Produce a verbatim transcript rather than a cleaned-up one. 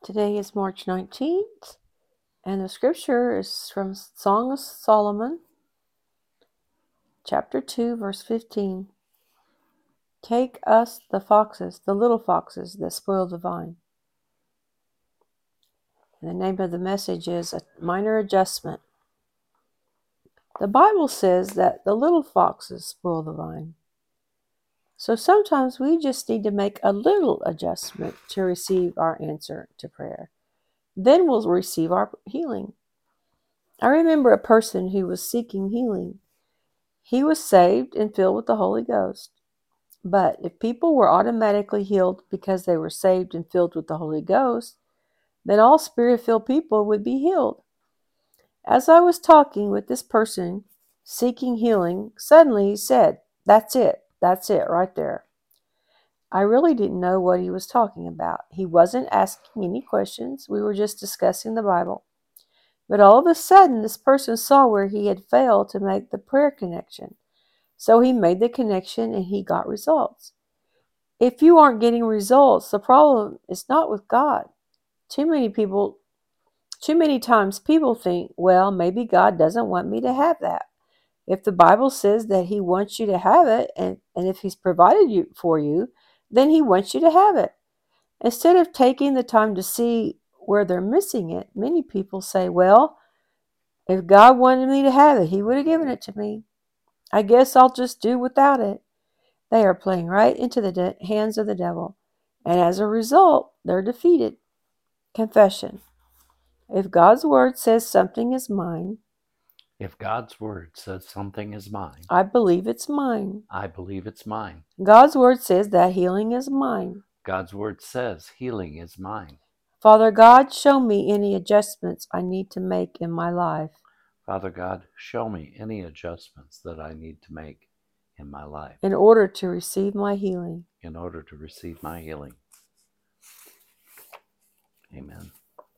Today is March nineteenth, and the scripture is from Song of Solomon, chapter two, verse fifteen. Take us the foxes, the little foxes that spoil the vine. And the name of the message is A Minor Adjustment. The Bible says that the little foxes spoil the vine. So sometimes we just need to make a little adjustment to receive our answer to prayer. Then we'll receive our healing. I remember a person who was seeking healing. He was saved and filled with the Holy Ghost. But if people were automatically healed because they were saved and filled with the Holy Ghost, then all spirit-filled people would be healed. As I was talking with this person seeking healing, suddenly he said, "That's it. That's it right there." I really didn't know what he was talking about. He wasn't asking any questions. We were just discussing the Bible. But all of a sudden, this person saw where he had failed to make the prayer connection. So he made the connection and he got results. If you aren't getting results, the problem is not with God. Too many people, too many times people think, well, maybe God doesn't want me to have that. If the Bible says that he wants you to have it, and, and if he's provided you for you, then he wants you to have it. Instead of taking the time to see where they're missing it, many people say, well, if God wanted me to have it, he would have given it to me. I guess I'll just do without it. They are playing right into the de- hands of the devil, and as a result, they're defeated. Confession. If God's word says something is mine, If God's word says something is mine, I believe it's mine. I believe it's mine. God's word says that healing is mine. God's word says healing is mine. Father God, show me any adjustments I need to make in my life. Father God, show me any adjustments that I need to make in my life in order to receive my healing. in order to receive my healing. Amen.